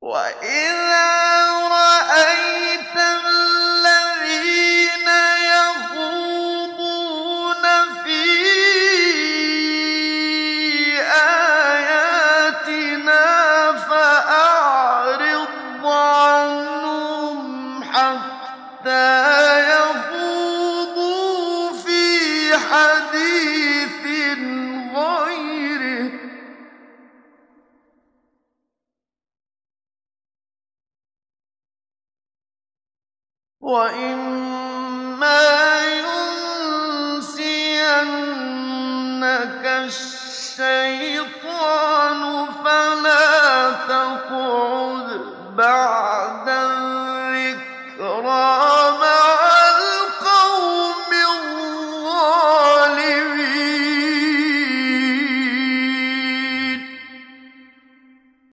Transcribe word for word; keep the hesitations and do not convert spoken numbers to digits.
وَإِذَا رَأَيْتَ الَّذِينَ يَخُوضُونَ فِي آيَاتِنَا فَأَعْرِضْ عَنْهُمْ حَتَّىٰ يَخُوضُوا فِي حَدِيثٍ غَيْرِهِ ۚ وَإِمَّا يُنسِيَنَّكَ الشَّيْطَانُ